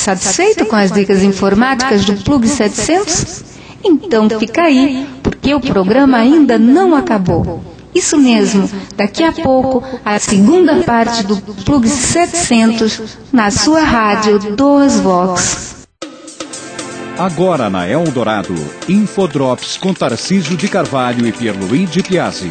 Satisfeito com as dicas informáticas do Plug 700? Então fica aí, porque o programa ainda não acabou. Isso mesmo, daqui a pouco, a segunda parte do Plug 700 na sua rádio 2Vox. Agora na Eldorado, Infodrops com Tarcísio de Carvalho e Pierluigi Piazzi.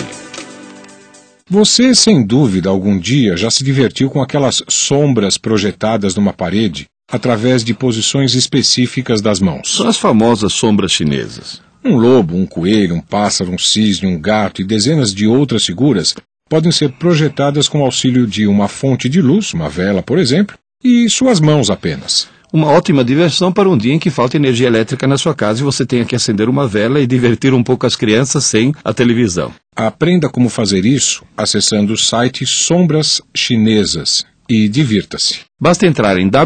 Você, sem dúvida, algum dia já se divertiu com aquelas sombras projetadas numa parede através de posições específicas das mãos. São as famosas sombras chinesas. Um lobo, um coelho, um pássaro, um cisne, um gato e dezenas de outras figuras podem ser projetadas com o auxílio de uma fonte de luz, uma vela, por exemplo, e suas mãos apenas. Uma ótima diversão para um dia em que falta energia elétrica na sua casa e você tenha que acender uma vela e divertir um pouco as crianças sem a televisão. Aprenda como fazer isso acessando o site Sombras Chinesas e divirta-se. Basta entrar em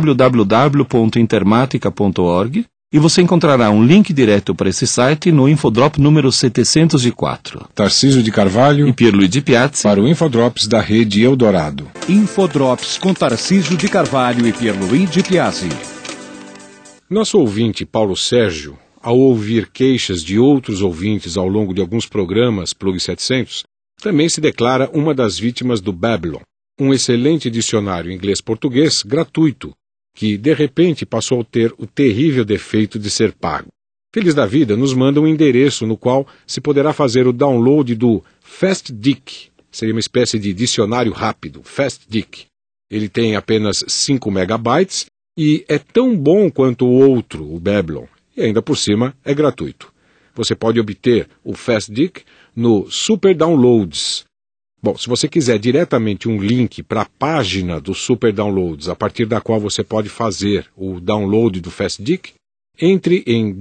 www.intermatica.org e você encontrará um link direto para esse site no Infodrop número 704. Tarcísio de Carvalho e Pierluigi Piazzi para o Infodrops da Rede Eldorado. Infodrops com Tarcísio de Carvalho e Pierluigi Piazzi. Nosso ouvinte Paulo Sérgio, ao ouvir queixas de outros ouvintes ao longo de alguns programas Plug 700, também se declara uma das vítimas do Babylon, um excelente dicionário inglês-português gratuito, que de repente passou a ter o terrível defeito de ser pago. Feliz da vida, nos manda um endereço no qual se poderá fazer o download do FastDic, seria uma espécie de dicionário rápido, FastDic. Ele tem apenas 5 megabytes e é tão bom quanto o outro, o Babylon, e ainda por cima é gratuito. Você pode obter o FastDic no Super Downloads. Bom, se você quiser diretamente um link para a página do Super Downloads, a partir da qual você pode fazer o download do FastDic, entre em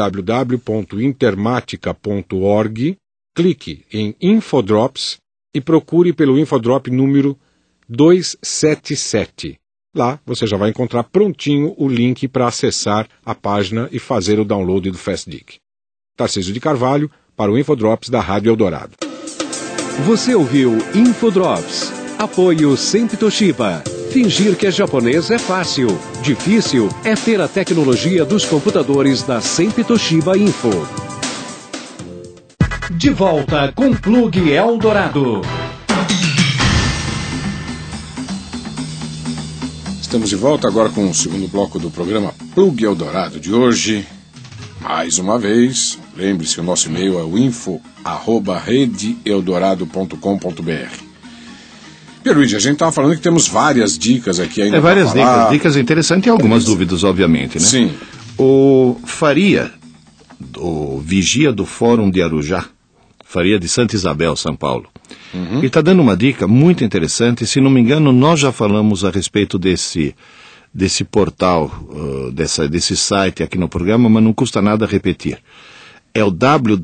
www.intermatica.org, clique em Infodrops e procure pelo Infodrop número 277. Lá você já vai encontrar prontinho o link para acessar a página e fazer o download do FastDic. Tarcísio de Carvalho para o Infodrops da Rádio Eldorado. Você ouviu Infodrops. Apoio Sempre Toshiba. Fingir que é japonês é fácil. Difícil é ter a tecnologia dos computadores da Sempre Toshiba Info. De volta com Plug Eldorado. Estamos de volta agora com o segundo bloco do programa Plug Eldorado de hoje. Mais uma vez, lembre-se, o nosso e-mail é o info@redeeldorado.com.br. Pierluigi, a gente estava falando que temos várias dicas aqui ainda. Várias dicas interessantes e algumas dúvidas, obviamente, né? Sim. O Faria, o vigia do Fórum de Arujá, Faria de Santa Isabel, São Paulo, ele está dando uma dica muito interessante. Se não me engano, nós já falamos a respeito desse portal, desse site aqui no programa, mas não custa nada repetir. É o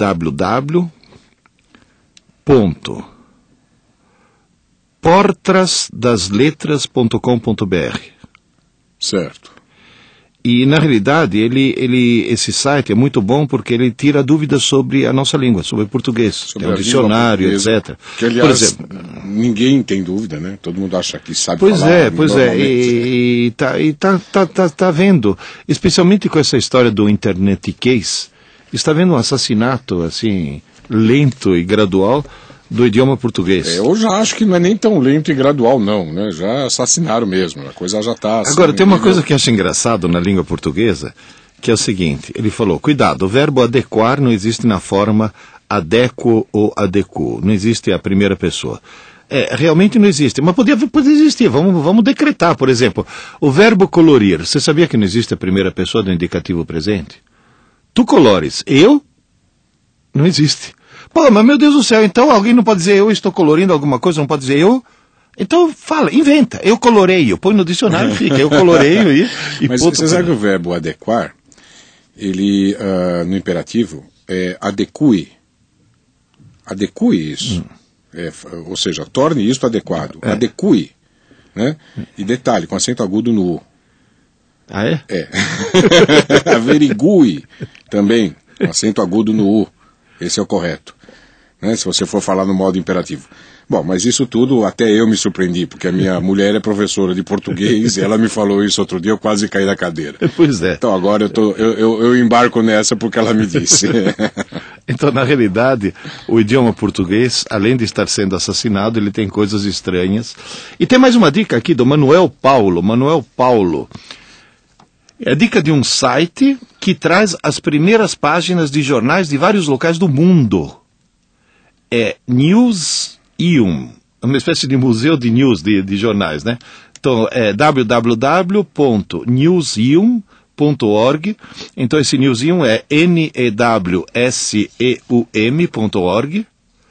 www.portrasdasletras.com.br. Certo. E, na realidade, esse site é muito bom porque ele tira dúvidas sobre a nossa língua, sobre o português, sobre tem um dicionário, etc. Que, aliás, por exemplo, ninguém tem dúvida, né? Todo mundo acha que sabe falar. Pois é. E tá vendo, especialmente com essa história do internetiquês, está vendo um assassinato, assim, lento e gradual do idioma português. Eu já acho que não é nem tão lento e gradual, não, né? Já assassinaram mesmo, a coisa já está... Assim, agora, tem uma coisa que eu acho engraçado na língua portuguesa, que é o seguinte, ele falou, cuidado, o verbo adequar não existe na forma adequo ou adequo, não existe a primeira pessoa. Realmente não existe, mas pode existir, vamos decretar, por exemplo, o verbo colorir, você sabia que não existe a primeira pessoa do indicativo presente? Tu colores, eu? Não existe. Pô, mas meu Deus do céu, então alguém não pode dizer eu estou colorindo alguma coisa, não pode dizer eu? Então fala, inventa, eu coloreio, põe no dicionário e fica, eu coloreio e mas você sabe que o verbo adequar, ele no imperativo é adeque isso, ou seja, torne isto adequado, adeque, né? E detalhe, com acento agudo no U. Ah, é? Averigue também, com acento agudo no U. Esse é o correto, né? Se você for falar no modo imperativo. Bom, mas isso tudo até eu me surpreendi, porque a minha mulher é professora de português e ela me falou isso outro dia, eu quase caí da cadeira. Pois é. Então agora eu embarco nessa porque ela me disse. Então, na realidade, o idioma português, além de estar sendo assassinado, ele tem coisas estranhas. E tem mais uma dica aqui do Manuel Paulo. Manuel Paulo. É a dica de um site que traz as primeiras páginas de jornais de vários locais do mundo. É Newsium, uma espécie de museu de news, de jornais, né? Então, é www.newsium.org. Então, esse Newsium é newseum.org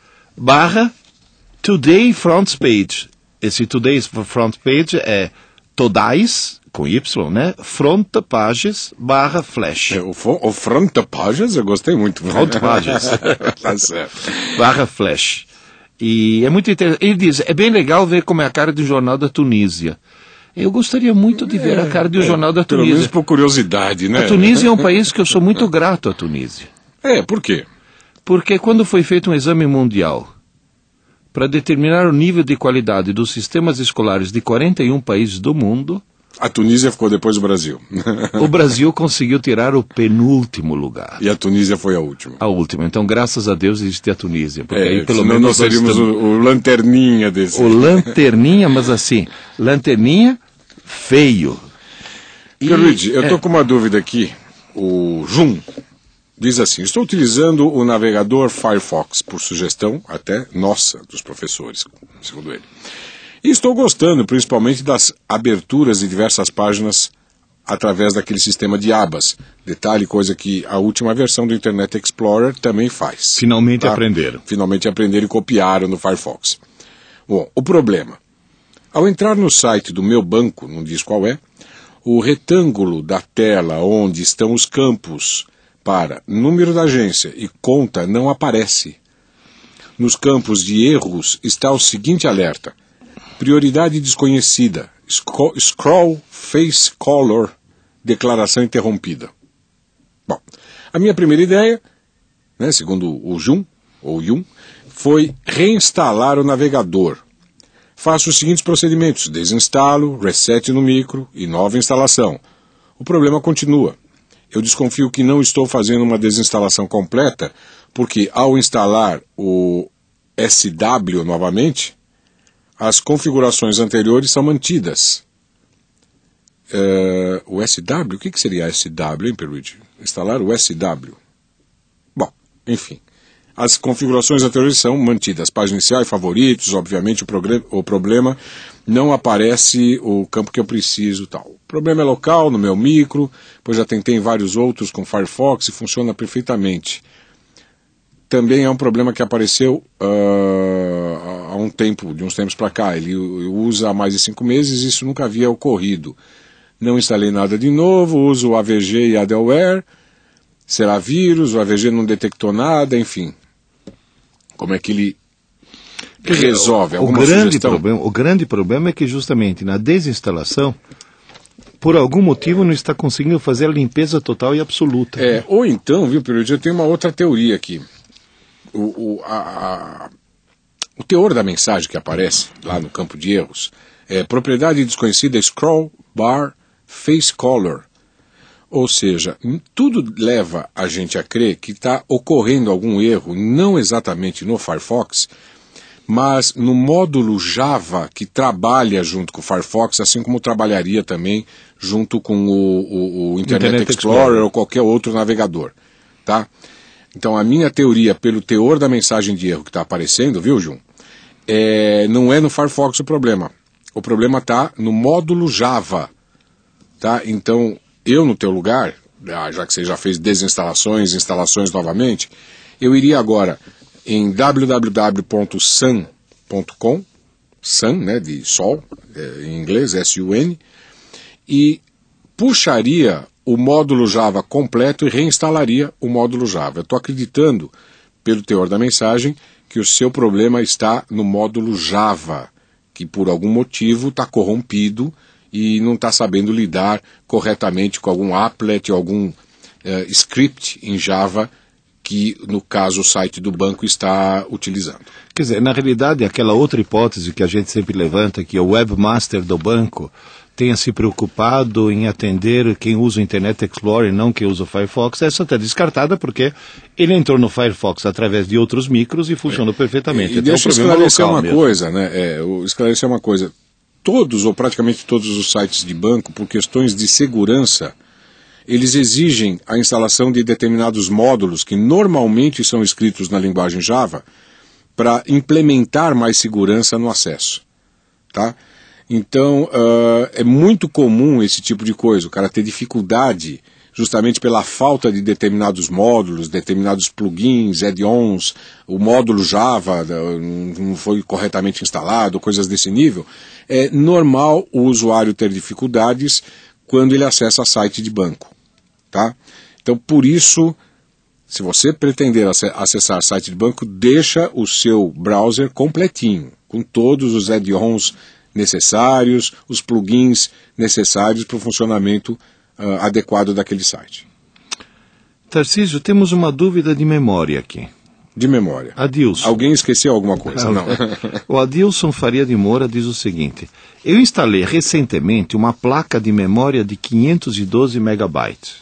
/Today Front Page. Esse Today Front Page é Today's, com Y, né? Front Pages /Flash. O Front Pages eu gostei muito. Front Pages. Tá certo. /Flash. E é muito interessante. Ele diz, é bem legal ver como é a cara do jornal da Tunísia. Eu gostaria muito de ver a cara do jornal da Tunísia. Pelo menos por curiosidade, né? A Tunísia é um país que eu sou muito grato à Tunísia. Por quê? Porque quando foi feito um exame mundial para determinar o nível de qualidade dos sistemas escolares de 41 países do mundo, a Tunísia ficou depois do Brasil. O Brasil conseguiu tirar o penúltimo lugar. E a Tunísia foi a última. A última. Então, graças a Deus, existe a Tunísia. Porque aí, pelo menos nós seríamos o lanterninha desse. O lanterninha, mas assim, lanterninha feio. Luigi, eu estou com uma dúvida aqui. O Jun diz assim, estou utilizando o navegador Firefox por sugestão, até nossa, dos professores, segundo ele. E estou gostando, principalmente, das aberturas de diversas páginas através daquele sistema de abas. Detalhe, coisa que a última versão do Internet Explorer também faz. Finalmente aprenderam. Finalmente aprenderam e copiaram no Firefox. Bom, o problema. Ao entrar no site do meu banco, não diz qual é, o retângulo da tela onde estão os campos para número da agência e conta não aparece. Nos campos de erros está o seguinte alerta. Prioridade desconhecida. Scroll face color. Declaração interrompida. Bom, a minha primeira ideia, né, segundo o Jun, foi reinstalar o navegador. Faço os seguintes procedimentos. Desinstalo, reset no micro e nova instalação. O problema continua. Eu desconfio que não estou fazendo uma desinstalação completa, porque ao instalar o SW novamente, as configurações anteriores são mantidas. O SW? O que seria SW, hein, Peruigi? Instalar o SW. Bom, enfim. As configurações anteriores são mantidas. Página inicial e favoritos, obviamente o problema não aparece o campo que eu preciso tal. O problema é local, no meu micro, pois já tentei em vários outros com Firefox e funciona perfeitamente. Também é um problema que apareceu há um tempo, de uns tempos para cá. Ele usa há mais de 5 meses e isso nunca havia ocorrido. Não instalei nada de novo, uso o AVG e Adelware. Será vírus, o AVG não detectou nada, enfim. Como é que ele resolve? O grande problema é que justamente na desinstalação, por algum motivo não está conseguindo fazer a limpeza total e absoluta. Ou então, viu, Peruigi, eu tenho uma outra teoria aqui. O teor da mensagem que aparece lá no campo de erros é propriedade desconhecida, scroll, bar, face color. Ou seja, tudo leva a gente a crer que está ocorrendo algum erro, não exatamente no Firefox, mas no módulo Java que trabalha junto com o Firefox, assim como trabalharia também junto com o Internet Explorer ou qualquer outro navegador. Tá? Então a minha teoria, pelo teor da mensagem de erro que está aparecendo, viu, Jun? Não é no Firefox o problema. O problema está no módulo Java. Tá? Então, eu no teu lugar, já que você já fez desinstalações, instalações novamente, eu iria agora em www.sun.com, sun, né, de sol, em inglês, S-U-N, e puxaria o módulo Java completo e reinstalaria o módulo Java. Eu estou acreditando, pelo teor da mensagem, que o seu problema está no módulo Java, que por algum motivo está corrompido e não está sabendo lidar corretamente com algum applet, algum script em Java que, no caso, o site do banco está utilizando. Quer dizer, na realidade, aquela outra hipótese que a gente sempre levanta, que o webmaster do banco tenha se preocupado em atender quem usa o Internet Explorer e não quem usa o Firefox, essa está descartada porque ele entrou no Firefox através de outros micros e funcionou perfeitamente. E deixa eu esclarecer uma coisa, né? Esclarecer uma coisa. Todos, ou praticamente todos os sites de banco, por questões de segurança, eles exigem a instalação de determinados módulos que normalmente são escritos na linguagem Java para implementar mais segurança no acesso, tá? Então, é muito comum esse tipo de coisa, o cara ter dificuldade justamente pela falta de determinados módulos, determinados plugins, add-ons, o módulo Java não foi corretamente instalado, coisas desse nível. É normal o usuário ter dificuldades quando ele acessa site de banco, tá? Então, por isso, se você pretender acessar site de banco, deixa o seu browser completinho, com todos os add-ons necessários, os plugins necessários para o funcionamento adequado daquele site. Tarcísio, temos uma dúvida de memória aqui. De memória. Adilson. Alguém esqueceu alguma coisa? Não. O Adilson Faria de Moura diz o seguinte: eu instalei recentemente uma placa de memória de 512 megabytes.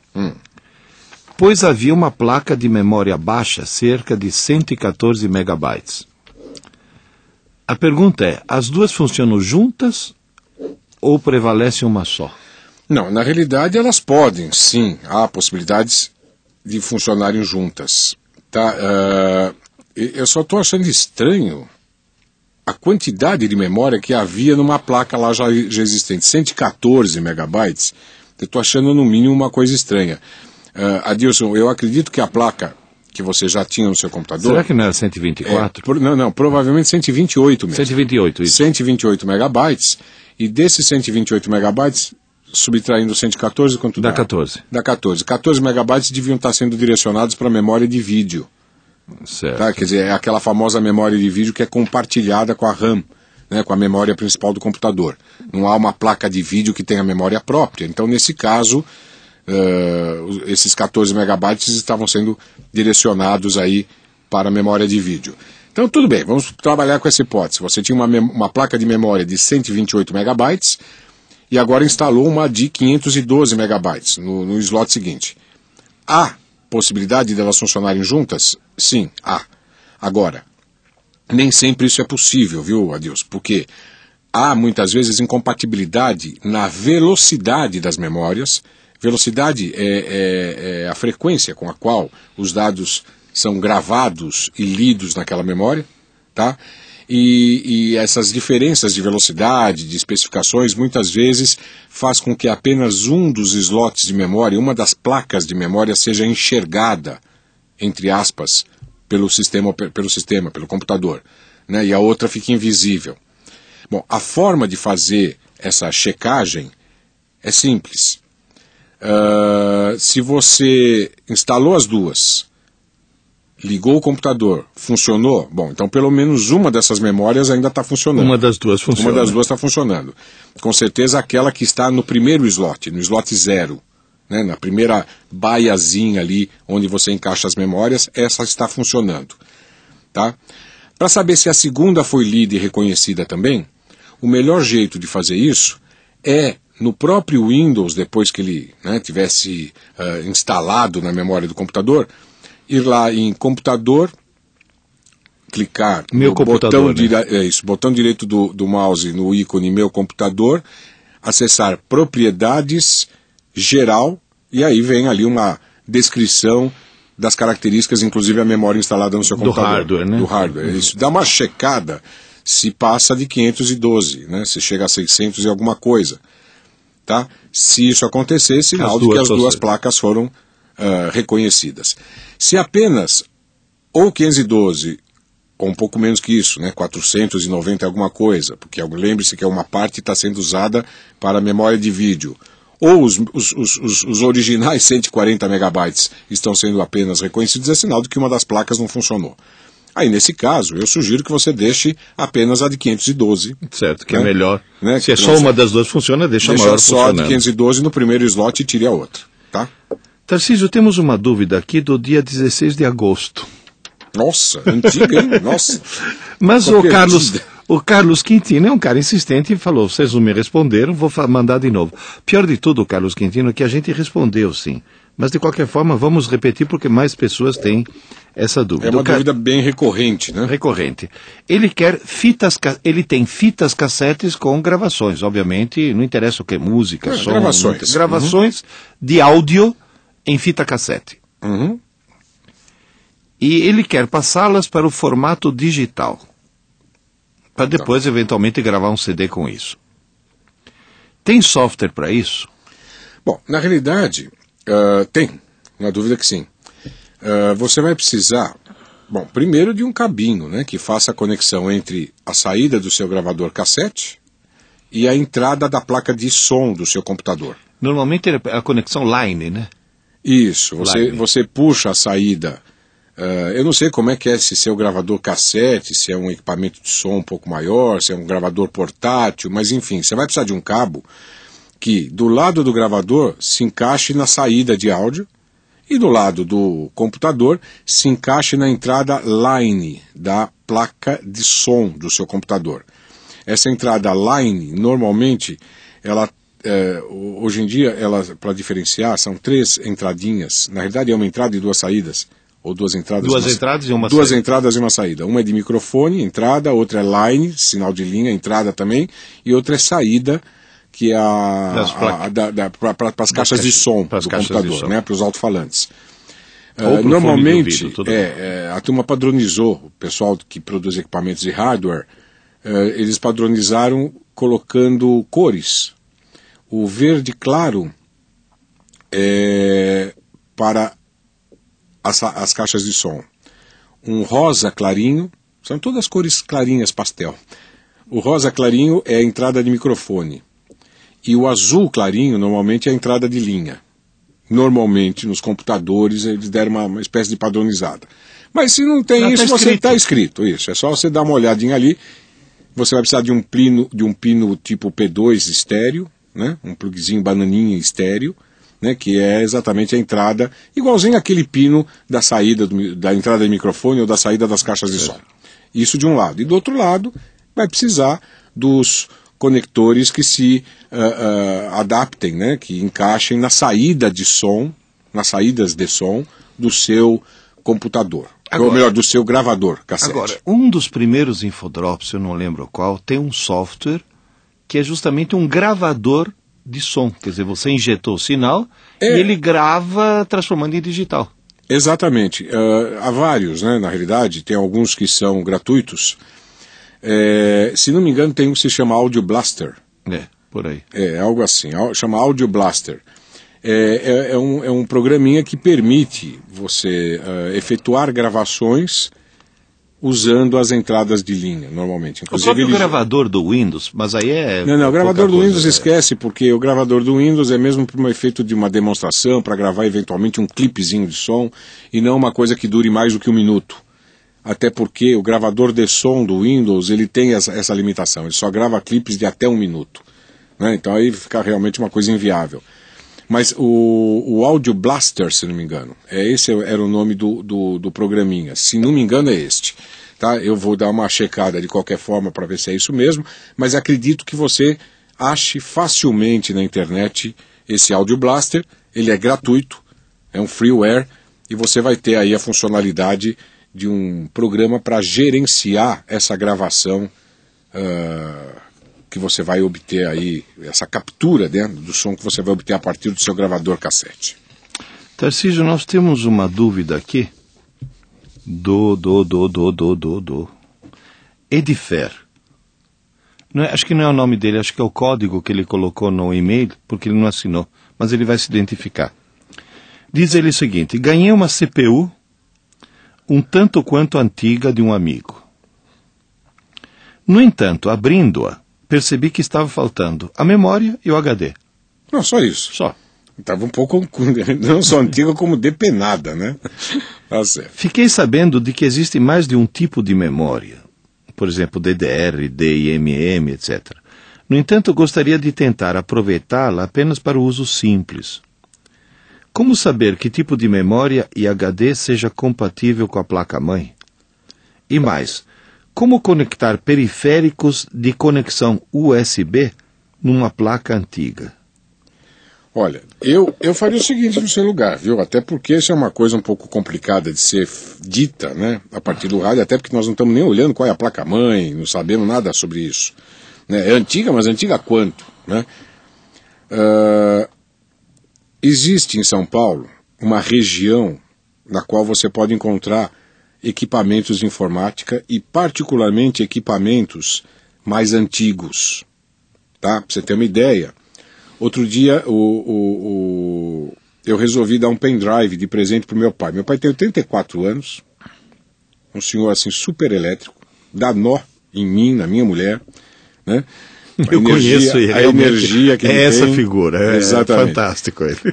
Pois havia uma placa de memória baixa, cerca de 114 megabytes. A pergunta é, as duas funcionam juntas ou prevalece uma só? Não, na realidade elas podem, sim, há possibilidades de funcionarem juntas. Tá? Eu só estou achando estranho a quantidade de memória que havia numa placa lá já existente, 114 megabytes, eu estou achando no mínimo uma coisa estranha. Adilson, eu acredito que a placa que você já tinha no seu computador... Será que não era 124? Não, provavelmente 128 mesmo. 128, isso. 128 megabytes, e desses 128 megabytes, subtraindo 114, quanto dá? Dá 14. Dá 14. 14 megabytes deviam estar sendo direcionados para a memória de vídeo. Certo. Tá? Quer dizer, é aquela famosa memória de vídeo que é compartilhada com a RAM, né, com a memória principal do computador. Não há uma placa de vídeo que tenha memória própria. Então, nesse caso... esses 14 megabytes estavam sendo direcionados aí para a memória de vídeo. Então tudo bem, vamos trabalhar com essa hipótese. Você tinha uma placa de memória de 128 megabytes e agora instalou uma de 512 megabytes no slot seguinte. Há possibilidade delas funcionarem juntas? Sim, há. Agora, nem sempre isso é possível, viu, Adilson? Porque há muitas vezes incompatibilidade na velocidade das memórias. Velocidade é a frequência com a qual os dados são gravados e lidos naquela memória, tá? E essas diferenças de velocidade, de especificações, muitas vezes faz com que apenas um dos slots de memória, uma das placas de memória, seja enxergada, entre aspas, pelo computador, né? E a outra fique invisível. Bom, a forma de fazer essa checagem é simples. Se você instalou as duas, ligou o computador, funcionou, bom, então pelo menos uma dessas memórias ainda está funcionando. Uma das duas funciona. Uma das duas está funcionando. Com certeza aquela que está no primeiro slot, no slot 0, né, na primeira baiazinha ali, onde você encaixa as memórias, essa está funcionando. Tá? Para saber se a segunda foi lida e reconhecida também, o melhor jeito de fazer isso é no próprio Windows, depois que ele, né, tivesse instalado na memória do computador, ir lá em computador, clicar no botão, botão direito do mouse no ícone meu computador, acessar propriedades, geral, e aí vem ali uma descrição das características, inclusive a memória instalada no seu computador. Do hardware, né? Do hardware. Isso dá uma checada se passa de 512, né? Se chega a 600 e alguma coisa. Tá? Se isso acontecer, sinal de que as duas placas foram reconhecidas. Se apenas ou 512, ou um pouco menos que isso, né, 490 alguma coisa, porque lembre-se que uma parte está sendo usada para a memória de vídeo, ou os originais 140 megabytes estão sendo apenas reconhecidos, é sinal de que uma das placas não funcionou. Aí, nesse caso, eu sugiro que você deixe apenas a de 512. Certo, que né? é melhor. Né? Se é só uma das duas funciona, deixa a maior funcionando. Deixa só a de 512 no primeiro slot e tire a outra. Tá? Tarcísio, temos uma dúvida aqui do dia 16 de agosto. Nossa, antiga, hein? Nossa. Mas o Carlos Quintino é um cara insistente e falou, vocês não me responderam, vou mandar de novo. Pior de tudo, Carlos Quintino, é que a gente respondeu sim. Mas de qualquer forma, vamos repetir porque mais pessoas têm essa dúvida. É uma dúvida bem recorrente, né? Recorrente. Ele tem fitas cassetes com gravações, obviamente, não interessa o que, música, som. Gravações. Gravações de áudio em fita cassete. Uhum. E ele quer passá-las para o formato digital. Para depois, eventualmente, gravar um CD com isso. Tem software para isso? Bom, na realidade, tem. Na dúvida que sim. Você vai precisar, bom, primeiro de um cabinho, né, que faça a conexão entre a saída do seu gravador cassete e a entrada da placa de som do seu computador. Normalmente é a conexão line, né? Isso, você puxa a saída. Eu não sei como é que é esse seu gravador cassete, se é um equipamento de som um pouco maior, se é um gravador portátil, mas enfim, você vai precisar de um cabo que do lado do gravador se encaixe na saída de áudio e do lado do computador se encaixe na entrada line da placa de som do seu computador. Essa entrada line, normalmente, hoje em dia, para diferenciar, são 3 entradinhas. Na realidade, é uma entrada e 2 saídas. Ou 2 entradas. Duas entradas e uma saída. 2 saída. entradas e uma saída. Uma é de microfone, entrada, outra é line, sinal de linha, entrada também, e outra é saída, que é para as caixas de som do computador, né, para os alto-falantes. Normalmente, a turma padronizou, o pessoal que produz equipamentos de hardware, eles padronizaram colocando cores. O verde claro é para as caixas de som. Um rosa clarinho, são todas cores clarinhas pastel. O rosa clarinho é a entrada de microfone. E o azul clarinho, normalmente, é a entrada de linha. Normalmente, nos computadores, eles deram uma espécie de padronizada. Mas se não tem isso, você está escrito. Isso, é só você dar uma olhadinha ali. Você vai precisar de um pino tipo P2 estéreo, né? Um plugzinho bananinha estéreo, né? Que é exatamente a entrada, igualzinho aquele pino da saída, da entrada de microfone ou da saída das caixas de som. Isso de um lado. E do outro lado, vai precisar dos conectores que se adaptem, né, que encaixem na saída de som, nas saídas de som do seu computador. Agora, ou melhor, do seu gravador cassete. Agora, um dos primeiros infodrops, eu não lembro qual, tem um software que é justamente um gravador de som. Quer dizer, você injetou o sinal e ele grava transformando em digital. Exatamente. Há vários, né, na realidade, tem alguns que são gratuitos. Se não me engano, tem um que se chama Audio Blaster. Por aí. Algo assim, chama Audio Blaster. É um programinha que permite você efetuar gravações usando as entradas de linha, normalmente. Inclusive, o próprio gravador do Windows, mas aí é... Não, o gravador do Windows esquece, porque o gravador do Windows é mesmo para um efeito de uma demonstração, para gravar eventualmente um clipezinho de som, e não uma coisa que dure mais do que 1 minuto. Até porque o gravador de som do Windows, ele tem essa limitação, ele só grava clipes de até 1 minuto. Né? Então aí fica realmente uma coisa inviável. Mas o Audio Blaster, se não me engano, esse era o nome do programinha. Se não me engano é este. Tá? Eu vou dar uma checada de qualquer forma para ver se é isso mesmo, mas acredito que você ache facilmente na internet esse Audio Blaster. Ele é gratuito, é um freeware, e você vai ter aí a funcionalidade de um programa para gerenciar essa gravação que você vai obter aí, essa captura, né, do som que você vai obter a partir do seu gravador cassete. Tarcísio, nós temos uma dúvida aqui do Edifer. Acho que não é o nome dele, acho que é o código que ele colocou no e-mail, porque ele não assinou, mas ele vai se identificar. Diz ele o seguinte: ganhei uma CPU um tanto quanto antiga de um amigo. No entanto, abrindo-a, percebi que estava faltando a memória e o HD. Não, só isso. Só. Estava um pouco, não só antiga, como depenada, né? Tá certo. Fiquei sabendo de que existe mais de um tipo de memória. Por exemplo, DDR, DIMM, etc. No entanto, gostaria de tentar aproveitá-la apenas para o uso simples. Como saber que tipo de memória e HD seja compatível com a placa-mãe? E mais, como conectar periféricos de conexão USB numa placa antiga? Olha, eu faria o seguinte no seu lugar, viu? Até porque isso é uma coisa um pouco complicada de ser dita, né? A partir do rádio, até porque nós não estamos nem olhando qual é a placa-mãe, não sabemos nada sobre isso. Né? É antiga, mas antiga quanto? Né? Existe em São Paulo uma região na qual você pode encontrar equipamentos de informática e particularmente equipamentos mais antigos. Tá? Pra você ter uma ideia, outro dia eu resolvi dar um pendrive de presente para o meu pai. Meu pai tem 84 anos, um senhor assim super elétrico, dá nó em mim, na minha mulher, né? Eu conheço ele. A energia que ele tem. Essa figura, exatamente. Fantástico ele.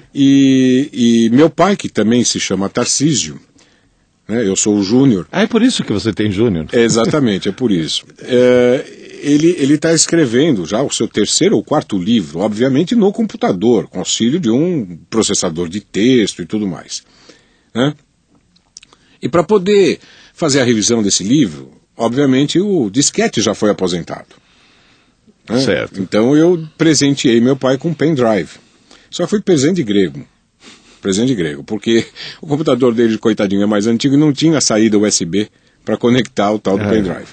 E meu pai, que também se chama Tarcísio, né? Eu sou o Júnior. É por isso que você tem Júnior. Exatamente, é por isso. Ele está escrevendo já o seu 3º ou 4º livro, obviamente no computador, com auxílio de um processador de texto e tudo mais. Né? E para poder fazer a revisão desse livro, obviamente o disquete já foi aposentado. Né? Certo. Então eu presenteei meu pai com um pendrive. Só que foi presente grego, porque o computador dele, coitadinho, é mais antigo e não tinha saída USB para conectar o tal do pendrive.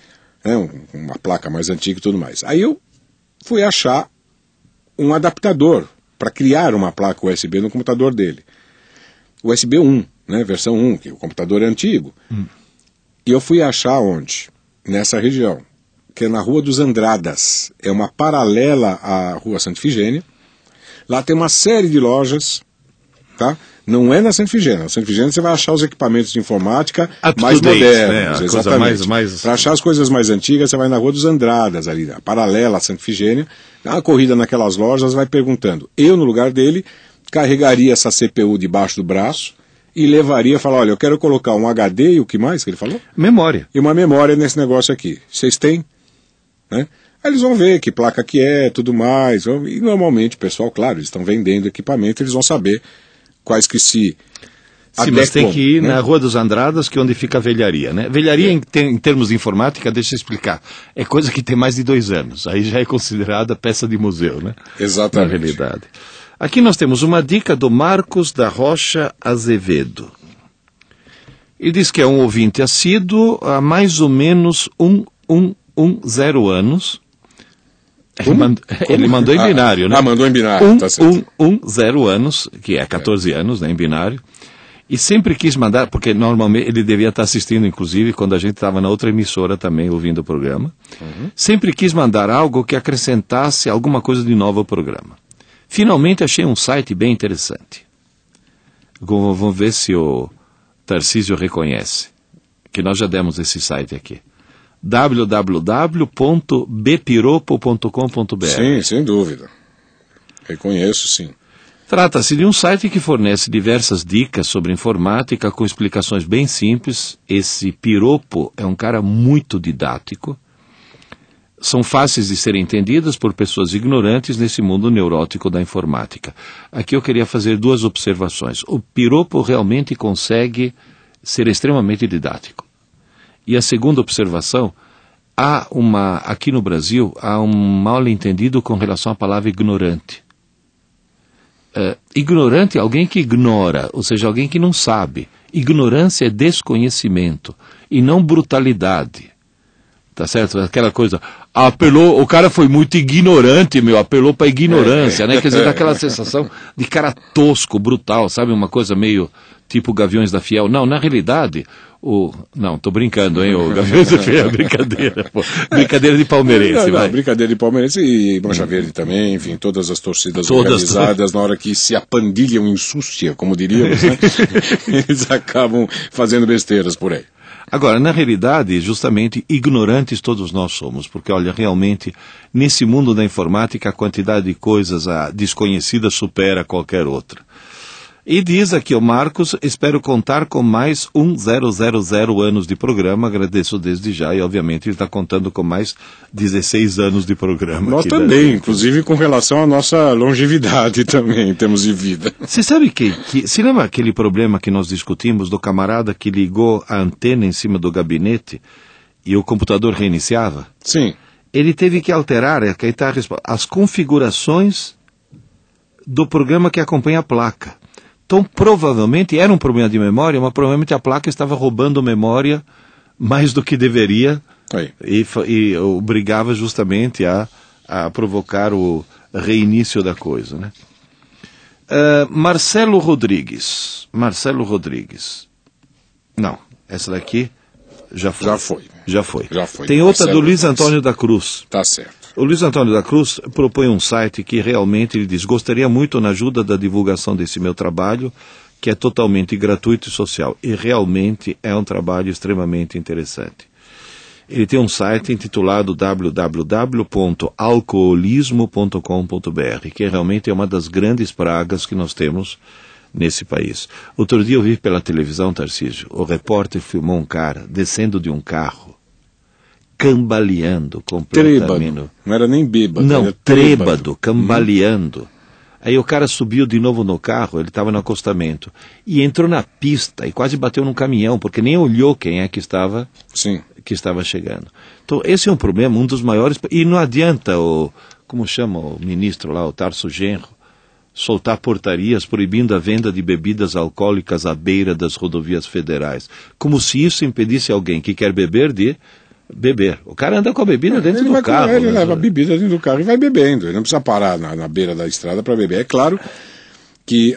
Uma placa mais antiga e tudo mais. Aí eu fui achar um adaptador para criar uma placa USB no computador dele. USB 1, né, versão 1, que o computador é antigo. E eu fui achar onde? Nessa região, que é na Rua dos Andradas. É uma paralela à Rua Santa Ifigênia. Lá tem uma série de lojas, tá? Não é na Santa Ifigênia. Na Santa Ifigênia você vai achar os equipamentos de informática mais modernos. Né? Exatamente. Para achar as coisas mais antigas, você vai na Rua dos Andradas, ali, paralela à Santa Ifigênia, dá uma corrida naquelas lojas, vai perguntando. Eu, no lugar dele, carregaria essa CPU debaixo do braço e levaria, falar, olha, eu quero colocar um HD e o que mais que ele falou? Memória. E uma memória nesse negócio aqui. Vocês têm? Né? Aí eles vão ver que placa que é, tudo mais. E normalmente o pessoal, claro, eles estão vendendo equipamento, eles vão saber quais que se adequam. Sim, mas tem que ir, né, na Rua dos Andradas, que é onde fica a velharia, né? Velharia, em termos de informática, deixa eu explicar, é coisa que tem mais de 2 anos. Aí já é considerada peça de museu, né? Exatamente. Na realidade. Aqui nós temos uma dica do Marcos da Rocha Azevedo. Ele diz que é um ouvinte assíduo há mais ou menos 0 anos. Ele mandou em binário, né? Mandou em binário, tá certo. 0 anos, que é 14 anos, né, em binário. E sempre quis mandar, porque normalmente ele devia estar assistindo, inclusive, quando a gente estava na outra emissora também, ouvindo o programa. Sempre quis mandar algo que acrescentasse alguma coisa de novo ao programa. Finalmente achei um site bem interessante. Vamos ver se o Tarcísio reconhece, que nós já demos esse site aqui. www.bpiropo.com.br. Sim, sem dúvida. Reconheço, sim. Trata-se de um site que fornece diversas dicas sobre informática com explicações bem simples. Esse Piropo é um cara muito didático. São fáceis de serem entendidas por pessoas ignorantes nesse mundo neurótico da informática. Aqui eu queria fazer 2 observações. O Piropo realmente consegue ser extremamente didático. E a segunda observação, aqui no Brasil, há um mal-entendido com relação à palavra ignorante. Ignorante é alguém que ignora, ou seja, alguém que não sabe. Ignorância é desconhecimento e não brutalidade. Tá certo? Aquela coisa, o cara foi muito ignorante, apelou para ignorância, né? Quer dizer, dá aquela sensação de cara tosco, brutal, sabe? Uma coisa meio tipo Gaviões da Fiel. Não, na realidade, não, tô brincando, hein? O Gaviões da Fiel é brincadeira, pô. Brincadeira de palmeirense, vai. Brincadeira de palmeirense e Mancha Verde também, enfim, todas as torcidas organizadas, na hora que se apandilham em súcia, como diríamos, né? Eles acabam fazendo besteiras por aí. Agora, na realidade, justamente, ignorantes todos nós somos, porque, olha, realmente, nesse mundo da informática, a quantidade de coisas desconhecidas supera qualquer outra. E diz aqui o Marcos, espero contar com mais 1000 anos de programa, agradeço desde já, e obviamente ele está contando com mais 16 anos de programa. Nós também, inclusive com relação à nossa longevidade também, em termos de vida. Você sabe se lembra aquele problema que nós discutimos do camarada que ligou a antena em cima do gabinete e o computador reiniciava? Sim. Ele teve que alterar as configurações do programa que acompanha a placa. Então, provavelmente, era um problema de memória, mas provavelmente a placa estava roubando memória mais do que deveria e obrigava justamente a provocar o reinício da coisa, né? Marcelo Rodrigues. Não, essa daqui já foi. Já foi. Tem outra do Luiz Antônio da Cruz. Tá certo. O Luiz Antônio da Cruz propõe um site que realmente, ele diz, gostaria muito na ajuda da divulgação desse meu trabalho, que é totalmente gratuito e social. E realmente é um trabalho extremamente interessante. Ele tem um site intitulado www.alcoolismo.com.br, que realmente é uma das grandes pragas que nós temos nesse país. Outro dia eu vi pela televisão, Tarcísio, o repórter filmou um cara descendo de um carro, cambaleando completamente. Trêbado. Não era nem bêbado. Não, trêbado, cambaleando. Aí o cara subiu de novo no carro, ele estava no acostamento, e entrou na pista e quase bateu num caminhão, porque nem olhou quem é que estava chegando. Então esse é um problema, um dos maiores, e não adianta como chama o ministro lá, o Tarso Genro, soltar portarias proibindo a venda de bebidas alcoólicas à beira das rodovias federais, como se isso impedisse alguém que quer beber de beber. O cara anda com a bebida dentro do carro. Ele leva a bebida dentro do carro e vai bebendo. Ele não precisa parar na beira da estrada para beber. É claro que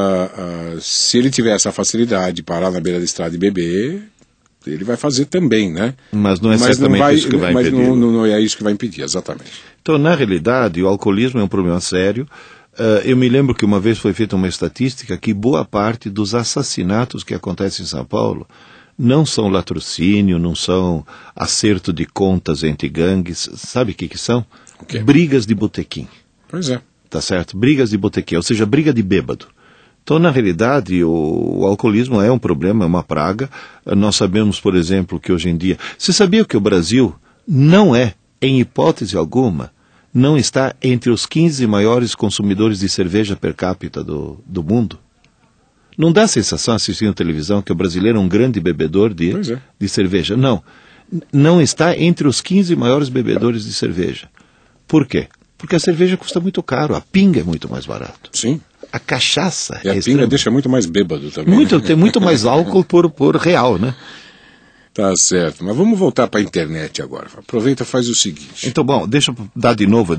se ele tiver essa facilidade de parar na beira da estrada e beber, ele vai fazer também, né? Mas não é certamente isso que vai impedir. Mas não é isso que vai impedir, exatamente. Então, na realidade, o alcoolismo é um problema sério. Eu me lembro que uma vez foi feita uma estatística que boa parte dos assassinatos que acontecem em São Paulo não são latrocínio, não são acerto de contas entre gangues. Sabe o que são? O quê? Brigas de botequim. Pois é. Tá certo? Brigas de botequim, ou seja, briga de bêbado. Então, na realidade, o alcoolismo é um problema, é uma praga. Nós sabemos, por exemplo, que hoje em dia... Você sabia que o Brasil não é, em hipótese alguma, não está entre os 15 maiores consumidores de cerveja per capita do mundo? Não dá a sensação, assistindo televisão, que o brasileiro é um grande bebedor de cerveja. Não está entre os 15 maiores bebedores de cerveja. Por quê? Porque a cerveja custa muito caro, a pinga é muito mais barato. Sim. A cachaça a pinga deixa muito mais bêbado também. Tem muito mais álcool por real, né? Tá certo, mas vamos voltar para a internet agora. Aproveita e faz o seguinte. Então, bom, deixa eu dar de novo,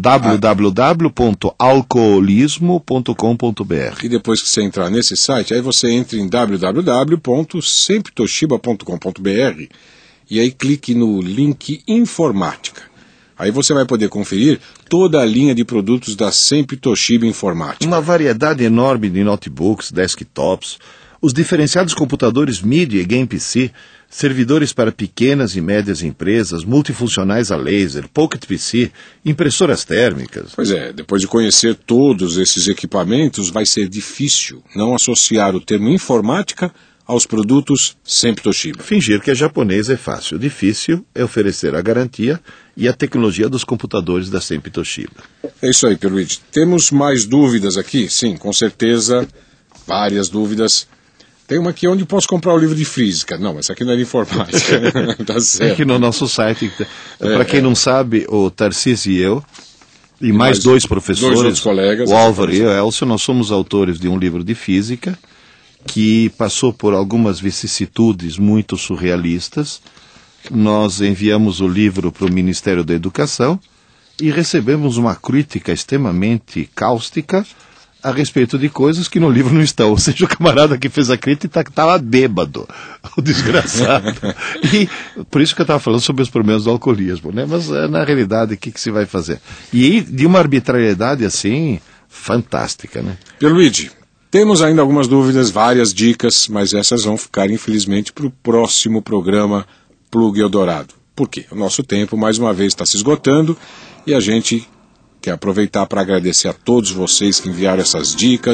www.alcoolismo.com.br. E depois que você entrar nesse site, aí você entra em www.semptoshiba.com.br e aí clique no link Informática. Aí você vai poder conferir toda a linha de produtos da Sempre Toshiba Informática. Uma variedade enorme de notebooks, desktops, os diferenciados computadores MIDI e Game PC, servidores para pequenas e médias empresas, multifuncionais a laser, Pocket PC, impressoras térmicas. Pois é, depois de conhecer todos esses equipamentos, vai ser difícil não associar o termo informática aos produtos Sempre Toshiba. Fingir que é japonês é fácil, difícil é oferecer a garantia e a tecnologia dos computadores da Sempre Toshiba. É isso aí, Pierluigi. Temos mais dúvidas aqui? Sim, com certeza, várias dúvidas. Tem uma aqui onde posso comprar o livro de física. Não, essa aqui não é de informática. Tá certo. Aqui no nosso site, para quem não sabe, o Tarcísio e eu, e mais dois professores, outros colegas, o Álvaro e o Elcio, nós somos autores de um livro de física que passou por algumas vicissitudes muito surrealistas. Nós enviamos o livro para o Ministério da Educação e recebemos uma crítica extremamente cáustica a respeito de coisas que no livro não estão. Ou seja, o camarada que fez a crítica estava bêbado, o desgraçado. E por isso que eu estava falando sobre os problemas do alcoolismo, né? Mas na realidade, o que se vai fazer? E de uma arbitrariedade assim, fantástica, né? Pierluigi, temos ainda algumas dúvidas, várias dicas, mas essas vão ficar, infelizmente, para o próximo programa Plug Eldorado. Por quê? O nosso tempo, mais uma vez, está se esgotando e a gente quer aproveitar para agradecer a todos vocês que enviaram essas dicas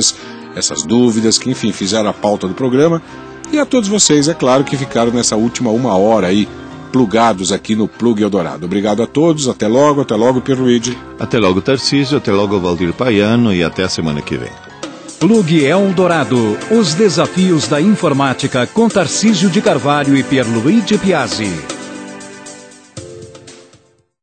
essas dúvidas, que enfim fizeram a pauta do programa, e a todos vocês, é claro, que ficaram nessa última 1 hora aí, plugados aqui no Plug Eldorado. Obrigado a todos, até logo, Pierluigi. Até logo, Tarcísio, até logo, Valdir Paiano, e até a semana que vem. Plug Eldorado, os desafios da informática com Tarcísio de Carvalho e Pierluigi Piazzi.